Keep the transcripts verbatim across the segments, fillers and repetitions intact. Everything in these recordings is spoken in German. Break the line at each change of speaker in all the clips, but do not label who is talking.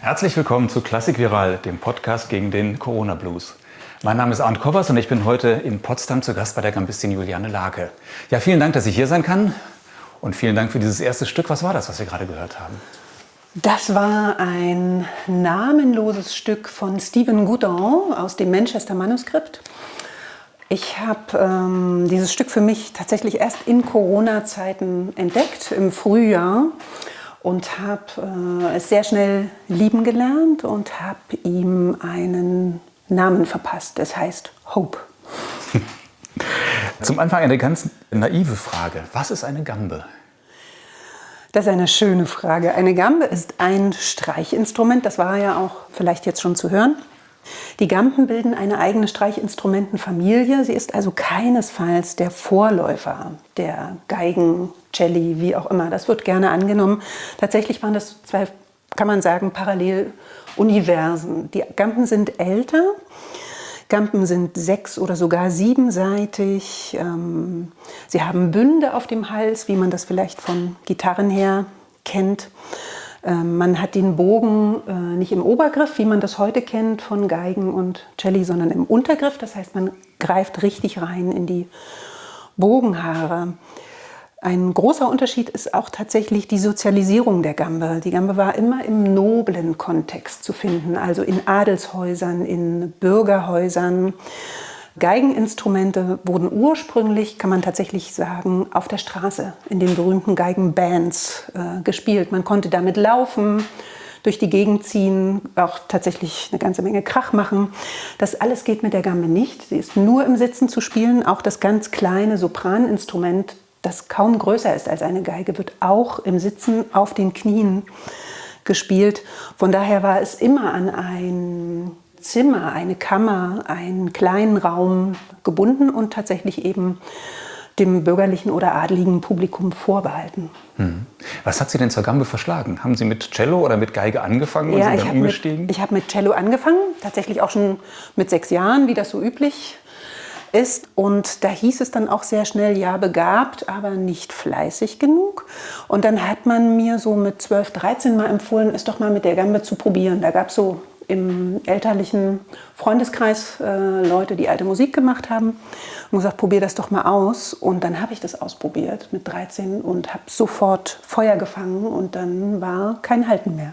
Herzlich willkommen zu Klassik Viral, dem Podcast gegen den Corona Blues. Mein Name ist Arndt Koppers und ich bin heute in Potsdam zu Gast bei der Gambistin Juliane Lake. Ja, vielen Dank, dass ich hier sein kann und vielen Dank für dieses erste Stück. Was war das, was wir gerade gehört haben?
Das war ein namenloses Stück von Stephen Goodall aus dem Manchester Manuskript. Ich habe ähm, dieses Stück für mich tatsächlich erst in Corona-Zeiten entdeckt, im Frühjahr. Und habe äh, es sehr schnell lieben gelernt und habe ihm einen Namen verpasst. Es heißt Hope.
Zum Anfang eine ganz naive Frage. Was ist eine Gambe?
Das ist eine schöne Frage. Eine Gambe ist ein Streichinstrument. Das war ja auch vielleicht jetzt schon zu hören. Die Gamben bilden eine eigene Streichinstrumentenfamilie. Sie ist also keinesfalls der Vorläufer der Geigen, Celli, wie auch immer. Das wird gerne angenommen. Tatsächlich waren das zwei, kann man sagen, Paralleluniversen. Die Gamben sind älter. Gamben sind sechs- oder sogar siebenseitig. Sie haben Bünde auf dem Hals, wie man das vielleicht von Gitarren her kennt. Man hat den Bogen äh, nicht im Obergriff, wie man das heute kennt von Geigen und Celli, sondern im Untergriff. Das heißt, man greift richtig rein in die Bogenhaare. Ein großer Unterschied ist auch tatsächlich die Sozialisierung der Gambe. Die Gambe war immer im noblen Kontext zu finden, also in Adelshäusern, in Bürgerhäusern. Geigeninstrumente wurden ursprünglich, kann man tatsächlich sagen, auf der Straße in den berühmten Geigenbands äh, gespielt. Man konnte damit laufen, durch die Gegend ziehen, auch tatsächlich eine ganze Menge Krach machen. Das alles geht mit der Gambe nicht. Sie ist nur im Sitzen zu spielen. Auch das ganz kleine Sopraninstrument, das kaum größer ist als eine Geige, wird auch im Sitzen auf den Knien gespielt. Von daher war es immer an ein Zimmer, eine Kammer, einen kleinen Raum gebunden und tatsächlich eben dem bürgerlichen oder adligen Publikum vorbehalten.
Hm. Was hat Sie denn zur Gambe verschlagen? Haben Sie mit Cello oder mit Geige angefangen und
ja,
sind dann umgestiegen?
Mit, ich habe mit Cello angefangen, tatsächlich auch schon mit sechs Jahren, wie das so üblich ist. Und da hieß es dann auch sehr schnell, ja, begabt, aber nicht fleißig genug. Und dann hat man mir so mit zwölf, dreizehn mal empfohlen, es doch mal mit der Gambe zu probieren. Da gab es so im elterlichen Freundeskreis äh, Leute, die alte Musik gemacht haben und gesagt, probier das doch mal aus. Und dann habe ich das ausprobiert mit dreizehn und habe sofort Feuer gefangen und dann war kein Halten mehr.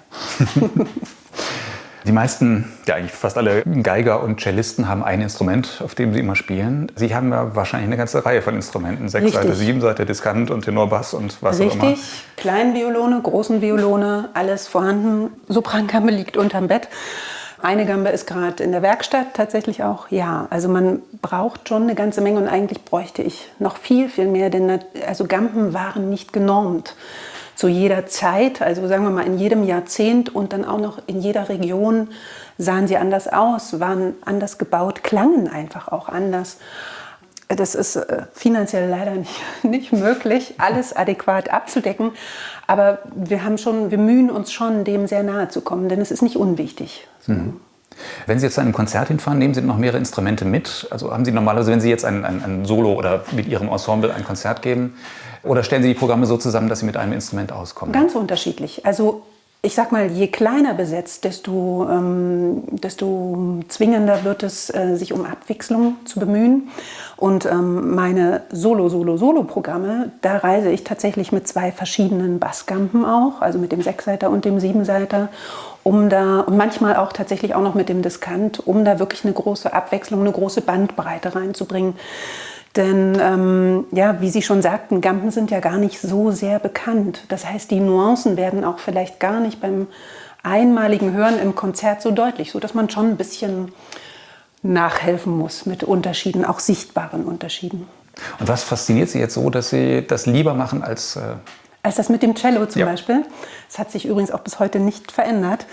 Die meisten, ja eigentlich fast alle Geiger und Cellisten haben ein Instrument, auf dem sie immer spielen. Sie haben ja wahrscheinlich eine ganze Reihe von Instrumenten. Sechsseite, Siebenseite, Diskant und Tenorbass und was
Richtig.
auch immer.
Richtig, Kleinviolone, großen Violone, alles vorhanden. Soprangambe liegt unterm Bett. Eine Gambe ist gerade in der Werkstatt tatsächlich auch. Ja, also man braucht schon eine ganze Menge und eigentlich bräuchte ich noch viel, viel mehr, denn also Gamben waren nicht genormt. Zu jeder Zeit, also sagen wir mal in jedem Jahrzehnt und dann auch noch in jeder Region sahen sie anders aus, waren anders gebaut, klangen einfach auch anders. Das ist finanziell leider nicht, nicht möglich, alles adäquat abzudecken. Aber wir haben schon, wir mühen uns schon, dem sehr nahe zu kommen, denn es ist nicht unwichtig.
Mhm. Wenn Sie jetzt zu einem Konzert hinfahren, nehmen Sie noch mehrere Instrumente mit? Also haben Sie normalerweise, wenn Sie jetzt ein, ein, ein Solo oder mit Ihrem Ensemble ein Konzert geben, oder stellen Sie die Programme so zusammen, dass Sie mit einem Instrument auskommen?
Ganz unterschiedlich. Also ich sag mal, je kleiner besetzt, desto, ähm, desto zwingender wird es, äh, sich um Abwechslung zu bemühen. Und ähm, meine Solo-Solo-Solo-Programme, da reise ich tatsächlich mit zwei verschiedenen Bassgamben auch, also mit dem Sechsseiter und dem Siebenseiter, um da, und manchmal auch tatsächlich auch noch mit dem Diskant, um da wirklich eine große Abwechslung, eine große Bandbreite reinzubringen. Denn, ähm, ja, wie Sie schon sagten, Gamben sind ja gar nicht so sehr bekannt. Das heißt, die Nuancen werden auch vielleicht gar nicht beim einmaligen Hören im Konzert so deutlich, sodass man schon ein bisschen nachhelfen muss mit Unterschieden, auch sichtbaren Unterschieden.
Und was fasziniert Sie jetzt so, dass Sie das lieber machen als... Äh
als das mit dem Cello zum
ja.
Beispiel. Das hat sich übrigens auch bis heute nicht verändert.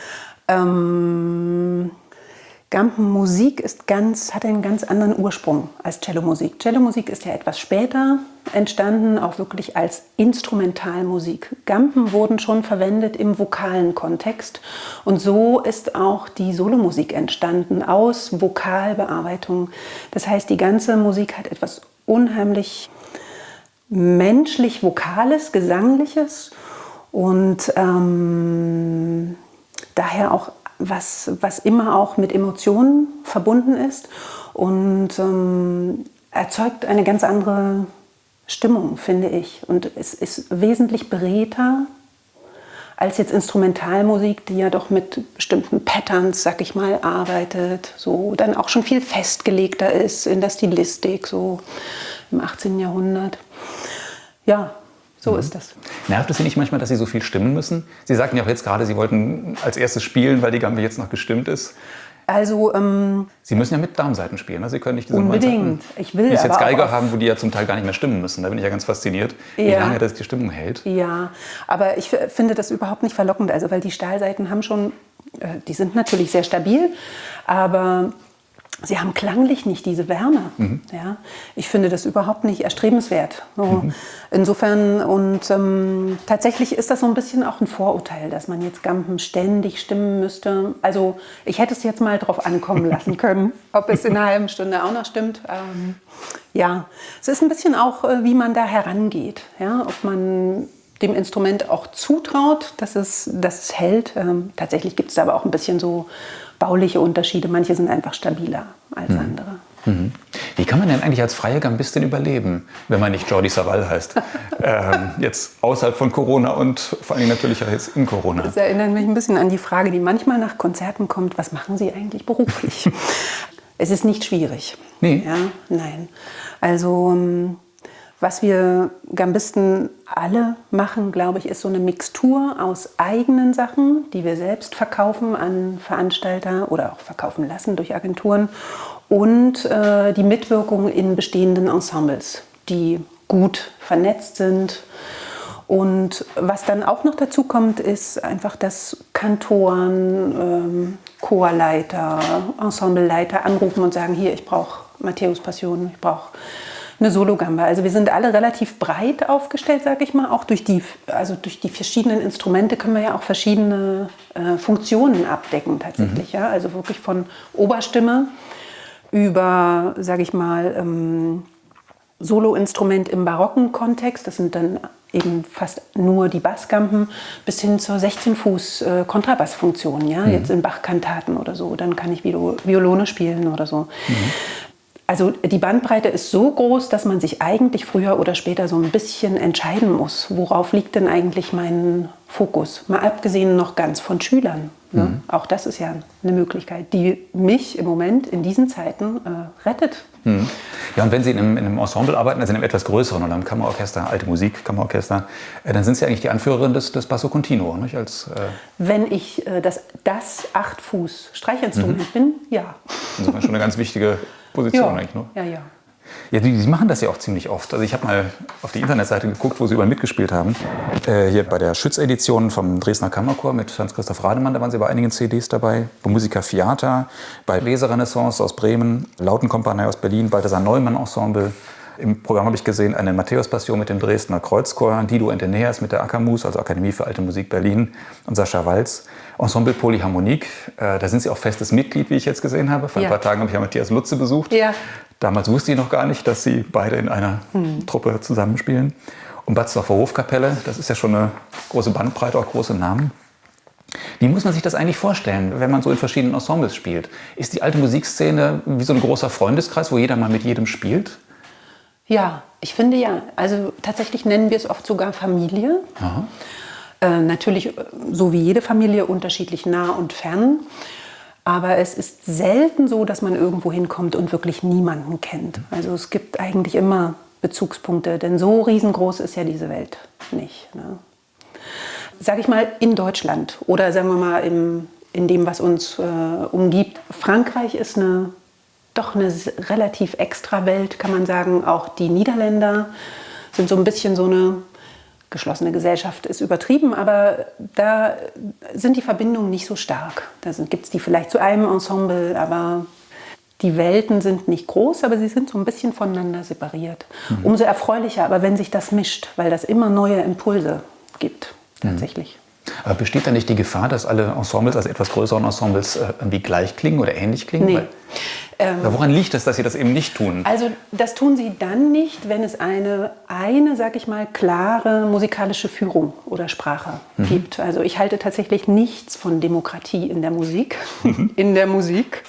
Ähm... Gambenmusik ist ganz, hat einen ganz anderen Ursprung als Cellomusik. Cellomusik ist ja etwas später entstanden, auch wirklich als Instrumentalmusik. Gamben wurden schon verwendet im vokalen Kontext und so ist auch die Solomusik entstanden aus Vokalbearbeitung. Das heißt, die ganze Musik hat etwas unheimlich menschlich-vokales, gesangliches und ähm, daher auch was, was immer auch mit Emotionen verbunden ist und ähm, erzeugt eine ganz andere Stimmung, finde ich. Und es ist wesentlich beredter als jetzt Instrumentalmusik, die ja doch mit bestimmten Patterns, sag ich mal, arbeitet, so dann auch schon viel festgelegter ist in der Stilistik, so im achtzehnten Jahrhundert. Ja, so mhm. ist das.
Nervt es Sie nicht manchmal, dass Sie so viel stimmen müssen? Sie sagten ja auch jetzt gerade, Sie wollten als erstes spielen, weil die Gambe jetzt noch gestimmt ist.
Also, ähm,
Sie müssen ja mit Darmsaiten spielen, ne? Sie können nicht diese
unbedingt. Ich will
die es jetzt
aber
Geiger
auch
haben, wo die ja zum Teil gar nicht mehr stimmen müssen. Da bin ich ja ganz fasziniert,
ja.
wie lange das die Stimmung hält.
Ja, aber ich finde das überhaupt nicht verlockend. Also, weil die Stahlsaiten haben schon, äh, die sind natürlich sehr stabil, aber sie haben klanglich nicht diese Wärme. Mhm. Ja? Ich finde das überhaupt nicht erstrebenswert. So. Mhm. Insofern, und ähm, tatsächlich ist das so ein bisschen auch ein Vorurteil, dass man jetzt Gampen ständig stimmen müsste. Also ich hätte es jetzt mal drauf ankommen lassen können, ob es in einer halben Stunde auch noch stimmt. Ähm, ja, es ist ein bisschen auch, äh, wie man da herangeht. Ja? Ob man dem Instrument auch zutraut, dass es, dass es hält. Ähm, tatsächlich gibt es aber auch ein bisschen so bauliche Unterschiede. Manche sind einfach stabiler als mhm. andere.
Mhm. Wie kann man denn eigentlich als freie Gambistin überleben, wenn man nicht Jordi Savall heißt? ähm, jetzt außerhalb von Corona und vor allem natürlich auch jetzt in Corona.
Das erinnert mich ein bisschen an die Frage, die manchmal nach Konzerten kommt: Was machen Sie eigentlich beruflich? Es ist nicht schwierig.
Nee.
Ja, nein. Also was wir Gambisten alle machen, glaube ich, ist so eine Mixtur aus eigenen Sachen, die wir selbst verkaufen an Veranstalter oder auch verkaufen lassen durch Agenturen, und äh, die Mitwirkung in bestehenden Ensembles, die gut vernetzt sind. Und was dann auch noch dazu kommt, ist einfach, dass Kantoren, ähm, Chorleiter, Ensembleleiter anrufen und sagen: Hier, ich brauche Matthäus-Passion, ich brauche eine Solo-Gamba. Also wir sind alle relativ breit aufgestellt, sage ich mal. Auch durch die, also durch die verschiedenen Instrumente können wir ja auch verschiedene äh, Funktionen abdecken tatsächlich. Mhm. Ja? Also wirklich von Oberstimme über, sage ich mal, ähm, Solo-Instrument im barocken Kontext. Das sind dann eben fast nur die Bassgampen, bis hin zur sechzehn Fuß äh, Kontrabassfunktion. Ja? Mhm. Jetzt in Bach-Kantaten oder so. Dann kann ich Viol- Violone spielen oder so. Mhm. Also die Bandbreite ist so groß, dass man sich eigentlich früher oder später so ein bisschen entscheiden muss, worauf liegt denn eigentlich mein Fokus? Mal abgesehen noch ganz von Schülern. Ne? Mhm. Auch das ist ja eine Möglichkeit, die mich im Moment in diesen Zeiten äh, rettet.
Mhm. Ja, und wenn Sie in einem, in einem Ensemble arbeiten, also in einem etwas größeren oder einem Kammerorchester, alte Musik, Kammerorchester, äh, dann sind Sie eigentlich die Anführerin des, des Basso Continuo, nicht? Als, äh
wenn ich äh, das, das acht Fuß Streichinstrument mhm. bin, ja.
Insofern schon eine ganz wichtige Position
ja.
eigentlich, ne?
Ja, ja.
Ja, die, die machen das ja auch ziemlich oft. Also ich habe mal auf die Internetseite geguckt, wo sie überall mitgespielt haben. Äh, hier bei der Schütz-Edition vom Dresdner Kammerchor mit Hans-Christoph Rademann, da waren sie bei einigen C Ds dabei. Bei Musica Fiata, bei Leserenaissance aus Bremen, Lautenkompanie aus Berlin, Balthasar Neumann Ensemble. Im Programm habe ich gesehen eine Matthäus-Passion mit dem Dresdner Kreuzchor, Dido and Aeneas mit der Akamus, also Akademie für Alte Musik Berlin, und Sascha Walz. Ensemble Polyharmonique, äh, da sind sie auch festes Mitglied, wie ich jetzt gesehen habe. Vor ein
ja.
paar Tagen habe ich ja Matthias Lutze besucht.
Ja.
Damals wusste ich noch gar nicht, dass sie beide in einer hm. Truppe zusammenspielen. Und Batzdorfer Hofkapelle, das ist ja schon eine große Bandbreite, auch große Namen. Wie muss man sich das eigentlich vorstellen, wenn man so in verschiedenen Ensembles spielt? Ist die alte Musikszene wie so ein großer Freundeskreis, wo jeder mal mit jedem spielt?
Ja, ich finde ja. Also tatsächlich nennen wir es oft sogar Familie. Äh, natürlich, so wie jede Familie, unterschiedlich nah und fern. Aber es ist selten so, dass man irgendwo hinkommt und wirklich niemanden kennt. Also es gibt eigentlich immer Bezugspunkte, denn so riesengroß ist ja diese Welt nicht. Ne? Sag ich mal, in Deutschland oder sagen wir mal im, in dem, was uns äh, umgibt. Frankreich ist eine, doch eine relativ extra Welt, kann man sagen. Auch die Niederländer sind so ein bisschen so eine geschlossene Gesellschaft, ist übertrieben, aber da sind die Verbindungen nicht so stark. Da gibt es die vielleicht zu einem Ensemble, aber die Welten sind nicht groß, aber sie sind so ein bisschen voneinander separiert. Mhm. Umso erfreulicher, aber wenn sich das mischt, weil das immer neue Impulse gibt, tatsächlich.
Mhm. Aber besteht da nicht die Gefahr, dass alle Ensembles, also etwas größeren Ensembles, irgendwie gleich klingen oder ähnlich klingen?
Nee.
Weil Oder woran liegt es, dass Sie das eben nicht tun?
Also das tun sie dann nicht, wenn es eine, eine, sag ich mal, klare musikalische Führung oder Sprache mhm. gibt. Also ich halte tatsächlich nichts von Demokratie in der Musik, mhm. in der Musik,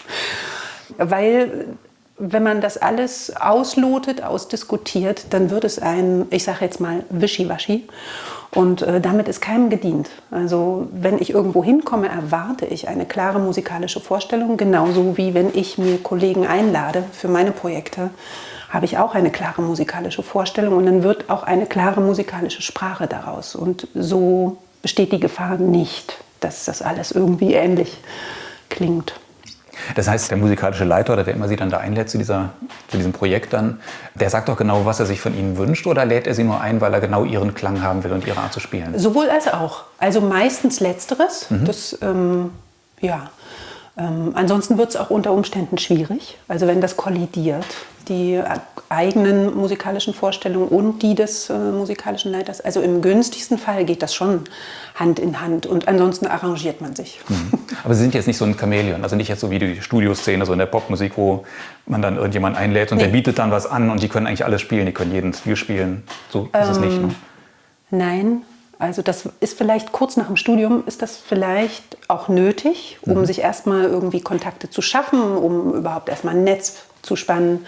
weil wenn man das alles auslotet, ausdiskutiert, dann wird es ein, ich sage jetzt mal, Wischiwaschi. Und äh, damit ist keinem gedient. Also wenn ich irgendwo hinkomme, erwarte ich eine klare musikalische Vorstellung. Genauso wie wenn ich mir Kollegen einlade für meine Projekte, habe ich auch eine klare musikalische Vorstellung. Und dann wird auch eine klare musikalische Sprache daraus. Und so besteht die Gefahr nicht, dass das alles irgendwie ähnlich klingt.
Das heißt, der musikalische Leiter oder wer immer Sie dann da einlädt zu, dieser, zu diesem Projekt dann, der sagt doch genau, was er sich von Ihnen wünscht, oder lädt er Sie nur ein, weil er genau Ihren Klang haben will und Ihre Art zu spielen?
Sowohl als auch. Also meistens Letzteres. Mhm. Das, ähm, ja. Ähm, ansonsten wird es auch unter Umständen schwierig. Also wenn das kollidiert, die eigenen musikalischen Vorstellungen und die des äh, musikalischen Leiters. Also im günstigsten Fall geht das schon Hand in Hand und ansonsten arrangiert man sich.
Mhm. Aber Sie sind jetzt nicht so ein Chamäleon, also nicht jetzt so wie die Studioszene, so in der Popmusik, wo man dann irgendjemanden einlädt und nee. der bietet dann was an und die können eigentlich alles spielen, die können jeden Stil spielen. So ist ähm, es nicht, ne?
Nein. Also das ist vielleicht kurz nach dem Studium, ist das vielleicht auch nötig, um mhm. sich erstmal irgendwie Kontakte zu schaffen, um überhaupt erstmal ein Netz zu spannen.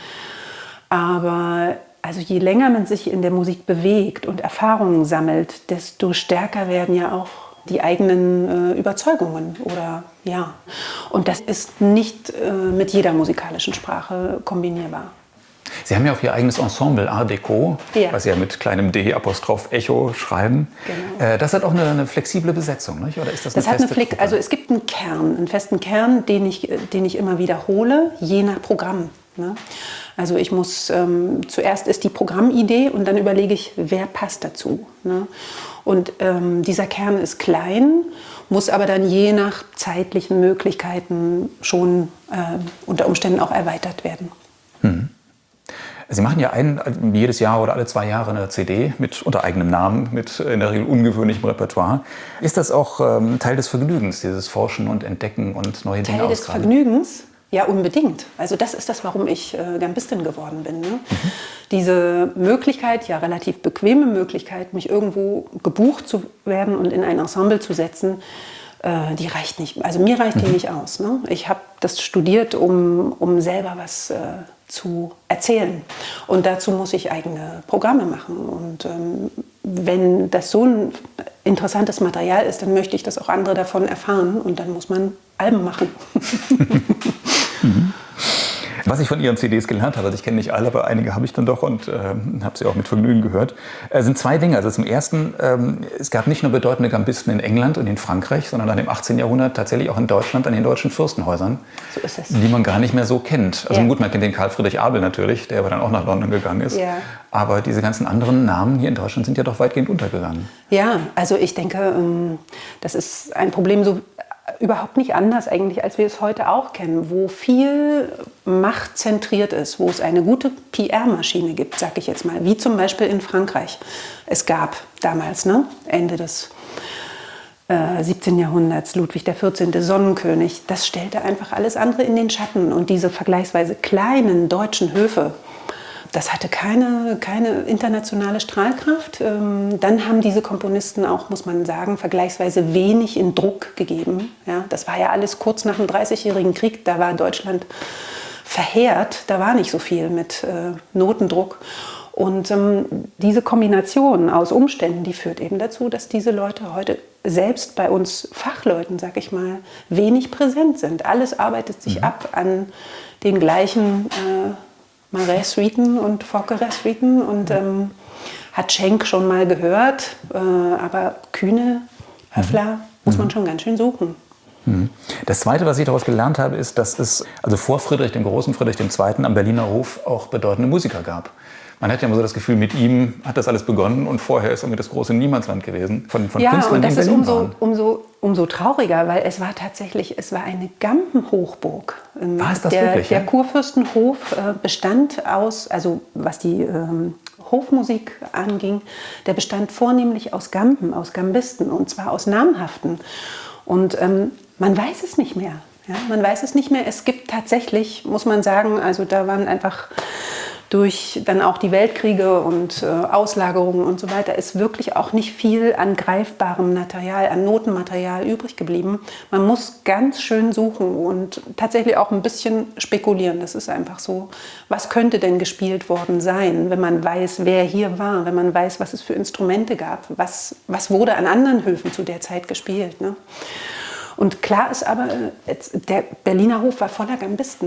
Aber also je länger man sich in der Musik bewegt und Erfahrungen sammelt, desto stärker werden ja auch die eigenen äh, Überzeugungen. Oder, ja. Und das ist nicht äh, mit jeder musikalischen Sprache kombinierbar.
Sie haben ja auch Ihr eigenes Ensemble Art Deco, ja. was Sie ja mit kleinem D Apostroph Echo schreiben. Genau. Äh, das hat auch eine, eine flexible Besetzung, nicht? Oder ist das eine
das
feste
hat eine Flex- Also es gibt einen Kern, einen festen Kern, den ich, den ich immer wiederhole, je nach Programm. Ne? Also ich muss, ähm, zuerst ist die Programmidee und dann überlege ich, wer passt dazu. Ne? Und ähm, dieser Kern ist klein, muss aber dann je nach zeitlichen Möglichkeiten schon äh, unter Umständen auch erweitert werden.
Hm. Sie machen ja ein, jedes Jahr oder alle zwei Jahre eine C D mit unter eigenem Namen, mit in der Regel ungewöhnlichem Repertoire. Ist das auch ähm, Teil des Vergnügens, dieses Forschen und Entdecken und neue Dinge
Teil des
ausgraben?
Vergnügens? Ja, unbedingt. Also das ist das, warum ich äh, Gambistin geworden bin. Ne? Mhm. Diese Möglichkeit, ja relativ bequeme Möglichkeit, mich irgendwo gebucht zu werden und in ein Ensemble zu setzen, äh, die reicht nicht. Also mir reicht mhm. die nicht aus. Ne? Ich habe das studiert, um, um selber was äh, zu erzählen. Und dazu muss ich eigene Programme machen. Und ähm, wenn das so ein interessantes Material ist, dann möchte ich, dass auch andere davon erfahren. Und dann muss man Alben machen.
mhm. Was ich von Ihren C Ds gelernt habe, also ich kenne nicht alle, aber einige habe ich dann doch und äh, habe sie auch mit Vergnügen gehört, äh, sind zwei Dinge. Also zum Ersten, ähm, es gab nicht nur bedeutende Gambisten in England und in Frankreich, sondern dann im achtzehnten Jahrhundert tatsächlich auch in Deutschland an den deutschen Fürstenhäusern,
so ist es.
Die man gar nicht mehr so kennt. Also
ja.
gut, man kennt den Karl Friedrich Abel natürlich, der aber dann auch nach London gegangen ist.
Ja.
Aber diese ganzen anderen Namen hier in Deutschland sind ja doch weitgehend untergegangen.
Ja, also ich denke, das ist ein Problem so überhaupt nicht anders eigentlich, als wir es heute auch kennen, wo viel Macht zentriert ist, wo es eine gute P R-Maschine gibt, sag ich jetzt mal, wie zum Beispiel in Frankreich. Es gab damals, ne, Ende des äh, siebzehnten Jahrhunderts, Ludwig der vierzehnte. Sonnenkönig, das stellte einfach alles andere in den Schatten. Und diese vergleichsweise kleinen deutschen Höfe, das hatte keine, keine internationale Strahlkraft. Dann haben diese Komponisten auch, muss man sagen, vergleichsweise wenig in Druck gegeben. Ja, das war ja alles kurz nach dem Dreißigjährigen Krieg. Da war Deutschland verheert. Da war nicht so viel mit äh, Notendruck. Und ähm, diese Kombination aus Umständen, die führt eben dazu, dass diese Leute heute selbst bei uns Fachleuten, sag ich mal, wenig präsent sind. Alles arbeitet sich mhm. ab an den gleichen äh, Marais-Suiten und Forqueray-Suiten und ähm, hat Schenk schon mal gehört, äh, aber Kühne, Höffler mhm. muss man schon ganz schön suchen.
Mhm. Das Zweite, was ich daraus gelernt habe, ist, dass es also vor Friedrich dem Großen, Friedrich der Zweite. am Berliner Hof auch bedeutende Musiker gab. Man hat ja immer so das Gefühl, mit ihm hat das alles begonnen und vorher ist irgendwie das große Niemandsland gewesen. Von, von
ja,
Künstlern,
und das
die in
ist
Berlin
umso,
waren.
umso, umso trauriger, weil es war tatsächlich, es war eine Gampenhochburg.
War es das
der,
wirklich?
Der
ja?
Kurfürstenhof äh, bestand aus, also was die ähm, Hofmusik anging, der bestand vornehmlich aus Gampen, aus Gambisten und zwar aus namhaften. Und ähm, man weiß es nicht mehr. Ja, man weiß es nicht mehr. Es gibt tatsächlich, muss man sagen, also da waren einfach durch dann auch die Weltkriege und äh, Auslagerungen und so weiter, ist wirklich auch nicht viel an greifbarem Material, an Notenmaterial übrig geblieben. Man muss ganz schön suchen und tatsächlich auch ein bisschen spekulieren. Das ist einfach so. Was könnte denn gespielt worden sein, wenn man weiß, wer hier war, wenn man weiß, was es für Instrumente gab, was, was wurde an anderen Höfen zu der Zeit gespielt, ne? Und klar ist aber, der Berliner Hof war voller Gambisten.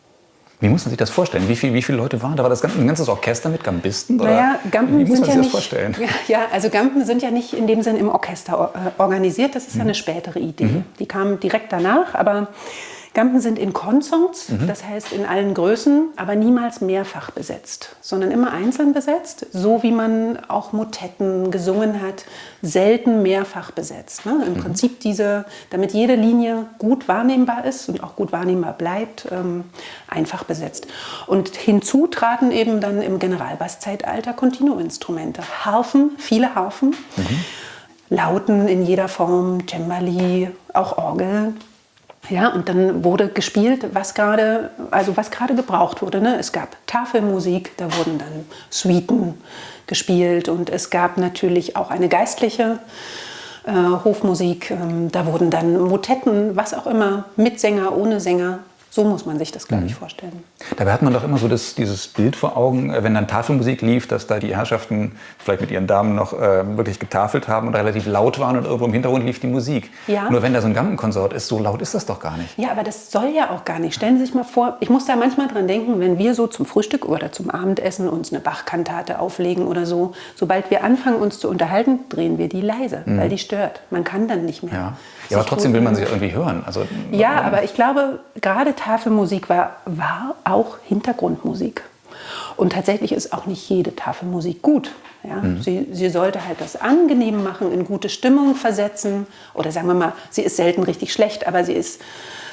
Wie muss man sich das vorstellen? Wie, viel, wie viele Leute waren da? War das ein ganzes Orchester mit Gambisten? Oder
naja, Gampen
wie muss man
sind
sich
ja
das
nicht,
vorstellen?
Ja, ja, also Gampen sind ja nicht in dem Sinn im Orchester äh, organisiert. Das ist ja eine spätere Idee. Mhm. Die kam direkt danach, aber Gampen sind in Consorts, mhm. das heißt in allen Größen, aber niemals mehrfach besetzt, sondern immer einzeln besetzt, so wie man auch Motetten gesungen hat, selten mehrfach besetzt. Ne? Im mhm. Prinzip diese, damit jede Linie gut wahrnehmbar ist und auch gut wahrnehmbar bleibt, ähm, einfach besetzt. Und hinzu traten eben dann im Generalbasszeitalter Continuo-Instrumente, Harfen, viele Harfen, mhm. Lauten in jeder Form, Cembali, auch Orgel. Ja, und dann wurde gespielt, was gerade, also was gerade gebraucht wurde. Ne? Es gab Tafelmusik, da wurden dann Suiten gespielt und es gab natürlich auch eine geistliche äh, Hofmusik. Ähm, da wurden dann Motetten, was auch immer, mit Sänger, ohne Sänger. So muss man sich das, glaube ich, vorstellen.
Dabei hat man doch immer so das, dieses Bild vor Augen, wenn dann Tafelmusik lief, dass da die Herrschaften vielleicht mit ihren Damen noch äh, wirklich getafelt haben und relativ laut waren und irgendwo im Hintergrund lief die Musik. Ja. Nur wenn da so ein Gampenkonsort ist, so laut ist das doch gar nicht.
Ja, aber das soll ja auch gar nicht. Stellen Sie sich mal vor, ich muss da manchmal dran denken, wenn wir so zum Frühstück oder zum Abendessen uns eine Bach-Kantate auflegen oder so, sobald wir anfangen, uns zu unterhalten, drehen wir die leise, mhm. weil die stört. Man kann dann nicht mehr.
Ja, ja aber trotzdem will man sie irgendwie hören. Also,
ja, ähm, aber ich glaube, gerade Tafelmusik war, war auch Hintergrundmusik. Und tatsächlich ist auch nicht jede Tafelmusik gut. Ja? Mhm. Sie, sie sollte halt das angenehm machen, in gute Stimmung versetzen. Oder sagen wir mal, sie ist selten richtig schlecht, aber sie ist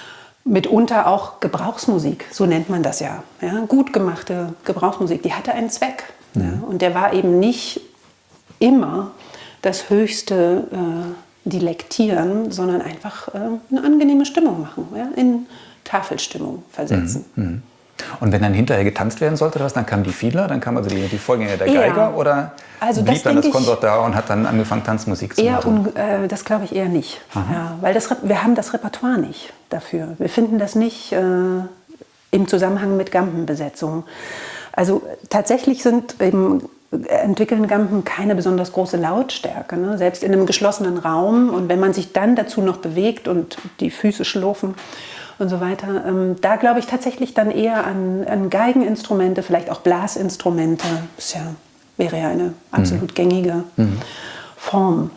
mitunter auch Gebrauchsmusik. So nennt man das ja. Ja? Gut gemachte Gebrauchsmusik, die hatte einen Zweck. Mhm. Ja? Und der war eben nicht immer das höchste äh, Dilektieren, sondern einfach äh, eine angenehme Stimmung machen. Ja? In Tafelstimmung versetzen.
Mhm. Und wenn dann hinterher getanzt werden sollte, was, dann kamen die Fiedler, dann kam also die, die Vorgänger der Geiger, ja. oder
also
blieb dann das Konsort da und hat dann angefangen, Tanzmusik zu
eher
machen?
Un, äh, das glaube ich eher nicht, ja, weil das, wir haben das Repertoire nicht dafür. Wir finden das nicht äh, im Zusammenhang mit Gampenbesetzung. Also tatsächlich sind eben entwickeln Gampen keine besonders große Lautstärke, ne? Selbst in einem geschlossenen Raum. Und wenn man sich dann dazu noch bewegt und die Füße schlurfen und so weiter, ähm, da glaube ich tatsächlich dann eher an, an Geigeninstrumente, vielleicht auch Blasinstrumente. Das ja, wäre ja eine absolut mhm. gängige mhm. Form.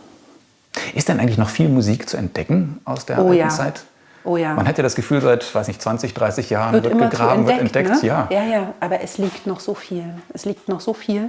Ist denn eigentlich noch viel Musik zu entdecken aus der
oh,
alten
ja.
Zeit?
Oh ja.
Man hat ja das Gefühl, seit weiß nicht, zwanzig, dreißig Jahren
wird,
wird
immer
gegraben,
entdeckt,
wird entdeckt.
Ne?
Ja.
ja, ja, aber es liegt noch so viel. Es liegt noch so viel.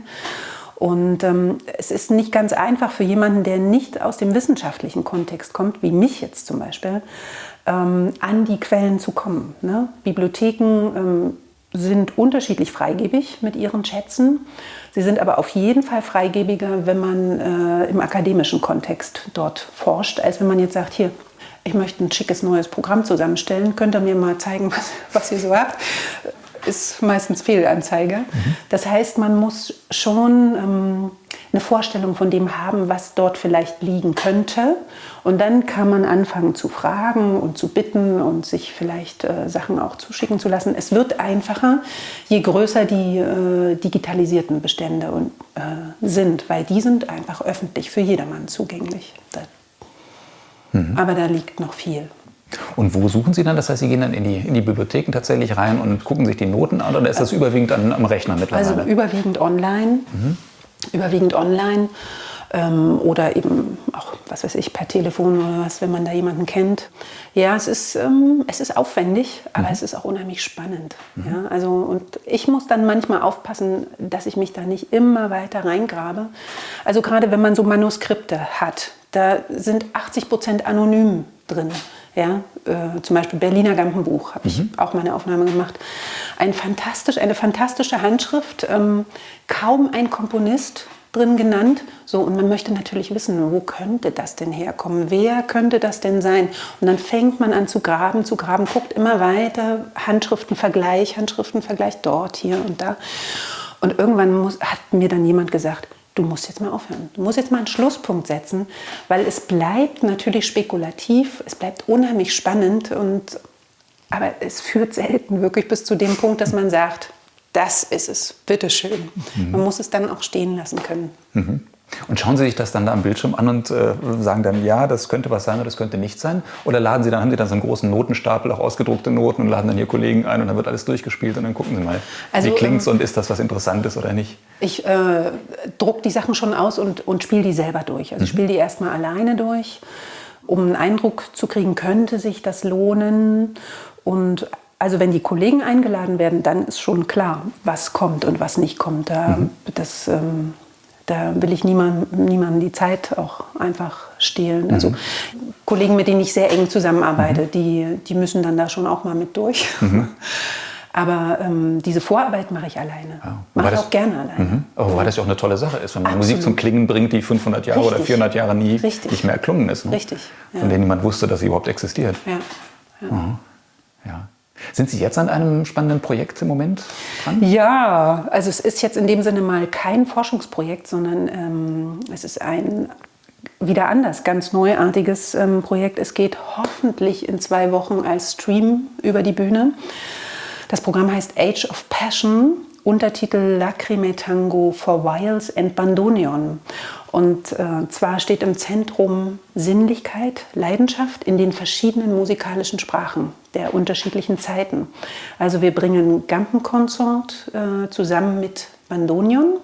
Und ähm, es ist nicht ganz einfach für jemanden, der nicht aus dem wissenschaftlichen Kontext kommt, wie mich jetzt zum Beispiel, ähm, an die Quellen zu kommen. Ne? Bibliotheken ähm, sind unterschiedlich freigebig mit ihren Schätzen. Sie sind aber auf jeden Fall freigebiger, wenn man äh, im akademischen Kontext dort forscht, als wenn man jetzt sagt, hier, ich möchte ein schickes neues Programm zusammenstellen, könnt ihr mir mal zeigen, was, was ihr so habt. Ist meistens Fehlanzeige. Mhm. Das heißt, man muss schon ähm, eine Vorstellung von dem haben, was dort vielleicht liegen könnte. Und dann kann man anfangen zu fragen und zu bitten und sich vielleicht äh, Sachen auch zuschicken zu lassen. Es wird einfacher, je größer die äh, digitalisierten Bestände und, äh, sind, weil die sind einfach öffentlich für jedermann zugänglich. Da, mhm. Aber da liegt noch viel.
Und wo suchen Sie dann? Das heißt, Sie gehen dann in die, in die Bibliotheken tatsächlich rein und gucken sich die Noten an, oder ist das überwiegend an, am Rechner mittlerweile?
Also überwiegend online, mhm. überwiegend online ähm, oder eben auch, was weiß ich, per Telefon oder was, wenn man da jemanden kennt. Ja, es ist, ähm, es ist aufwendig, aber mhm. es ist auch unheimlich spannend. Mhm. Ja, also, und ich muss dann manchmal aufpassen, dass ich mich da nicht immer weiter reingrabe. Also gerade wenn man so Manuskripte hat, da sind achtzig Prozent anonym drin. Ja, äh, zum Beispiel Berliner Gampenbuch, habe ich mhm. auch meine Aufnahme gemacht. Ein fantastisch, eine fantastische Handschrift. Ähm, kaum ein Komponist drin genannt. So, und man möchte natürlich wissen, wo könnte das denn herkommen? Wer könnte das denn sein? Und dann fängt man an zu graben, zu graben, guckt immer weiter, Handschriftenvergleich, Handschriftenvergleich dort, hier und da. Und irgendwann muss, hat mir dann jemand gesagt, du musst jetzt mal aufhören. Du musst jetzt mal einen Schlusspunkt setzen, weil es bleibt natürlich spekulativ, es bleibt unheimlich spannend, und, aber es führt selten wirklich bis zu dem Punkt, dass man sagt, das ist es, bitteschön. Mhm. Man muss es dann auch stehen lassen können.
Mhm. Und schauen Sie sich das dann da am Bildschirm an und äh, sagen dann, ja, das könnte was sein oder das könnte nicht sein? Oder laden Sie dann, haben Sie dann so einen großen Notenstapel, auch ausgedruckte Noten, und laden dann Ihr Kollegen ein und dann wird alles durchgespielt und dann gucken Sie mal, also, wie klingt's ähm, und ist das was Interessantes oder nicht?
Ich äh, druck die Sachen schon aus und, und spiele die selber durch. Also ich spiele die erstmal alleine durch, um einen Eindruck zu kriegen, könnte sich das lohnen. Und also wenn die Kollegen eingeladen werden, dann ist schon klar, was kommt und was nicht kommt. Da, mhm. das, ähm, da will ich niemandem niemand die Zeit auch einfach stehlen. Mhm. Also Kollegen, mit denen ich sehr eng zusammenarbeite, mhm. die, die müssen dann da schon auch mal mit durch. Mhm. Aber ähm, diese Vorarbeit mache ich alleine. Ja. Mache ich auch gerne alleine.
Mhm. Aber weil das ja auch eine tolle Sache ist, wenn man Absolut. Musik zum Klingen bringt, die fünfhundert Jahre
Richtig.
oder vierhundert Jahre nie
Richtig.
nicht mehr erklungen ist. Ne?
Richtig. Ja.
Von denen niemand wusste, dass sie überhaupt existiert.
Ja. Ja.
Mhm. Ja. Sind Sie jetzt an einem spannenden Projekt im Moment dran?
Ja, also es ist jetzt in dem Sinne mal kein Forschungsprojekt, sondern ähm, es ist ein wieder anders, ganz neuartiges ähm, Projekt. Es geht hoffentlich in zwei Wochen als Stream über die Bühne. Das Programm heißt Age of Passion, Untertitel Lacrime Tango for Viols and Bandoneon. Und äh, zwar steht im Zentrum Sinnlichkeit, Leidenschaft in den verschiedenen musikalischen Sprachen der unterschiedlichen Zeiten. Also wir bringen Gampenkonsort äh, zusammen mit Bandoneon.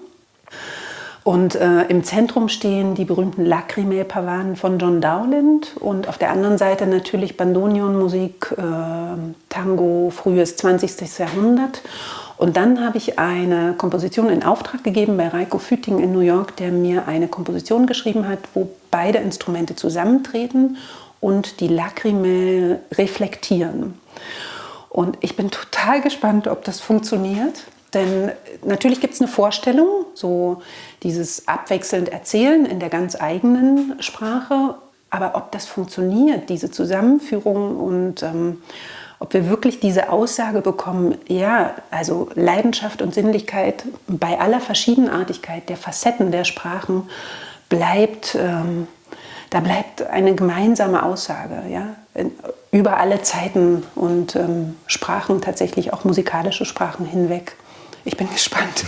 Und äh, im Zentrum stehen die berühmten Lacrimae-Pavanen von John Dowland und auf der anderen Seite natürlich Bandoneon-Musik, äh, Tango, frühes zwanzigstes Jahrhundert. Und dann habe ich eine Komposition in Auftrag gegeben bei Reiko Füting in New York, der mir eine Komposition geschrieben hat, wo beide Instrumente zusammentreten und die Lacrimae reflektieren. Und ich bin total gespannt, ob das funktioniert. Denn natürlich gibt es eine Vorstellung, so dieses abwechselnd Erzählen in der ganz eigenen Sprache. Aber ob das funktioniert, diese Zusammenführung, und ähm, ob wir wirklich diese Aussage bekommen, ja, also Leidenschaft und Sinnlichkeit bei aller Verschiedenartigkeit der Facetten der Sprachen bleibt, ähm, da bleibt eine gemeinsame Aussage, ja, über alle Zeiten und ähm, Sprachen, tatsächlich auch musikalische Sprachen hinweg. Ich bin gespannt.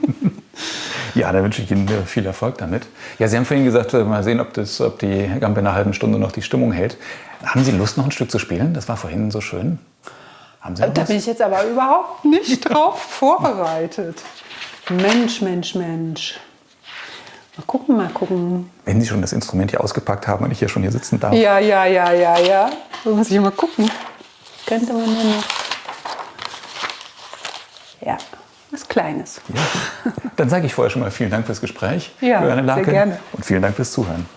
Ja, da wünsche ich Ihnen viel Erfolg damit. Ja, Sie haben vorhin gesagt, mal sehen, ob, das, ob die Gampe in einer halben Stunde noch die Stimmung hält. Haben Sie Lust, noch ein Stück zu spielen? Das war vorhin so schön. Haben Sie noch
da
was?
bin ich jetzt aber überhaupt nicht drauf vorbereitet. Mensch, Mensch, Mensch. Mal gucken, mal gucken.
Wenn Sie schon das Instrument hier ausgepackt haben und ich hier schon hier sitzen darf.
Ja, ja, ja, ja, ja. So muss ich mal gucken. Könnte man denn noch... Ja, was Kleines.
Ja. Dann sage ich vorher schon mal vielen Dank fürs Gespräch,
ja,
Juliane Lake,
sehr gerne.
und vielen Dank fürs Zuhören.